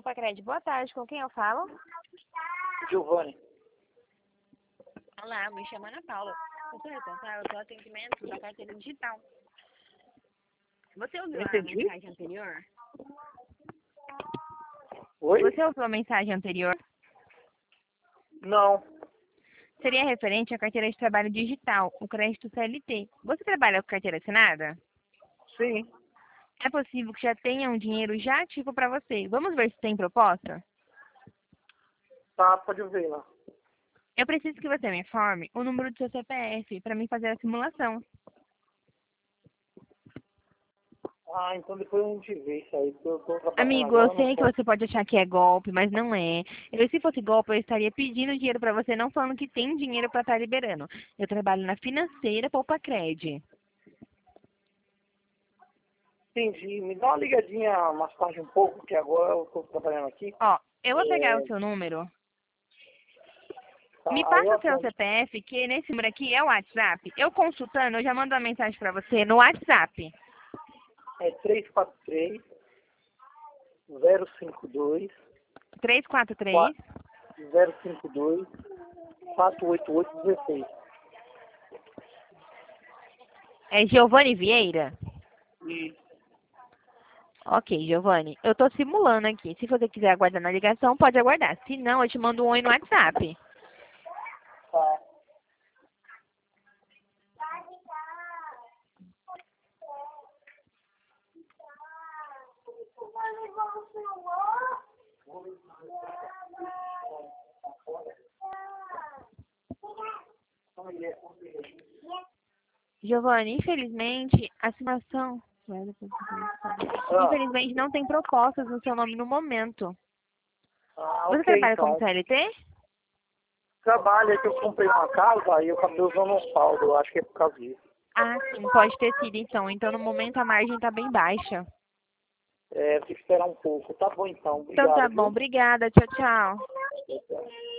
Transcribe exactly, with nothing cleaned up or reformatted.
Poupa Crédito, boa tarde. Com quem eu falo? Giovanni. Olá, me chamo Ana Paula. Eu sou responsável pelo atendimento da carteira digital. Você ouviu a Entendi. mensagem anterior? Oi? Você ouviu a mensagem anterior? Não. Seria referente à carteira de trabalho digital, o crédito C L T. Você trabalha com carteira assinada? Sim. É possível que já tenha um dinheiro já ativo para você. Vamos ver se tem proposta? Tá, pode ver lá. Eu preciso que você me informe o número do seu C P F para mim fazer a simulação. Ah, então depois a gente vê isso aí, porque eu tô trabalhando Amigo, agora, eu eu não sei que posso. você pode achar que é golpe, mas não é. Eu, se fosse golpe, eu estaria pedindo dinheiro para você, não falando que tem dinheiro para estar liberando. Eu trabalho na financeira Poupa Crédito. Entendi. Me dá uma ligadinha mais tarde um pouco, porque agora eu tô trabalhando aqui. Ó, eu vou pegar o É, seu número. tá, Me aí eu passa o seu atendo. C P F, que nesse número aqui é o WhatsApp. Eu consultando, eu já mando uma mensagem para você no WhatsApp. É três quatro três, zero cinco dois, três quatro três. zero cinco dois, quatro oito oito um seis. É Giovanni Vieira? E Ok, Giovanni. Eu tô simulando aqui. Se você quiser aguardar na ligação, pode aguardar. Se não, eu te mando um oi no WhatsApp. tá. Giovanni, infelizmente, a simulação... Ah, Infelizmente, não tem propostas no seu nome no momento. ah, Você ok, trabalha como então. C L T? Trabalho é que eu comprei uma casa e eu acabei usando um saldo, eu acho que é por causa disso. Ah, sim, pode ter sido então. Então, no momento, a margem tá bem baixa. É, tem que esperar um pouco. Tá bom então, Então, tá obrigado, bom. viu? Obrigada. Tchau, tchau. Tchau, tchau.